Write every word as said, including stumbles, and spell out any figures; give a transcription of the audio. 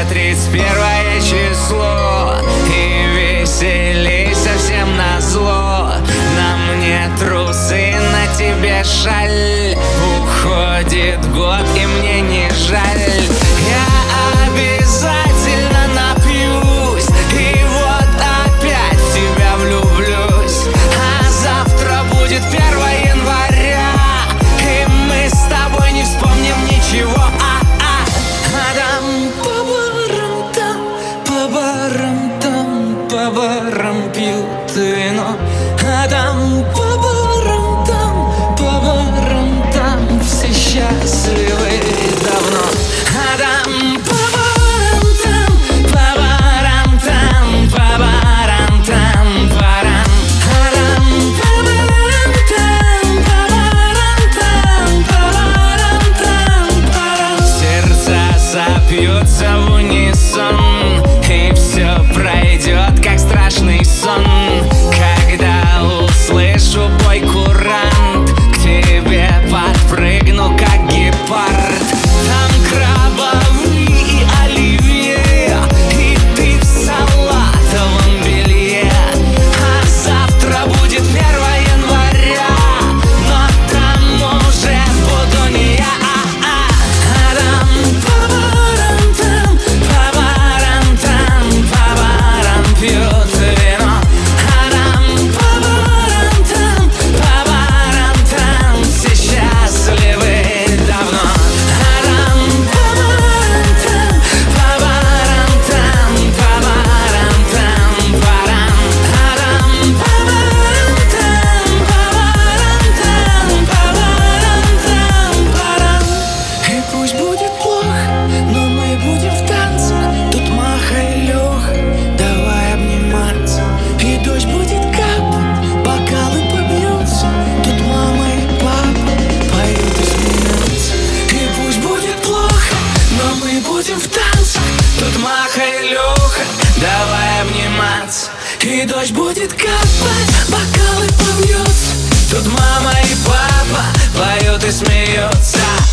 тридцать первое число, и веселей совсем назло. На мне трусы, на тебе шаль. Уходит год, и мне не жаль. Я обязательно напьюсь, и вот опять в тебя влюблюсь. А завтра будет первое января, и мы с тобой не вспомним ничего. А-а. А там по барам, там по барам, там по барам пьют вино. А там по барам, там по барам, там все счастливы давно. А там по барам, там по барам, там по барам, там барам. А там по барам, там по барам, там по барам, там барам. Сердца сопьются в унисон, и все пройдет, как страшный сон. Когда услышу бой курант, к тебе подпрыгну, как гепард. Там крабовые и оливье, и ты в салатовом белье. А завтра будет первое января, но там уже буду не я. А-а. А там по барам, там по барам, там по барам пьют вино. А там по барам, там по барам, там все счастливы давно. А там по барам, там по барам, там по барам, там барам. А там по барам, там по барам, там по барам, там барам. И пусть будет плохо, но мы будем в танцах. Тут Маха и Леха, давай обниматься. И дождь будет капать, бокалы побьются. Тут мама и папа поют и смеются. И пусть будет плохо, но мы будем в танцах. Тут Маха и Леха, давай обниматься. И дождь будет капать, бокалы побьются. Тут мама и папа поют и смеются.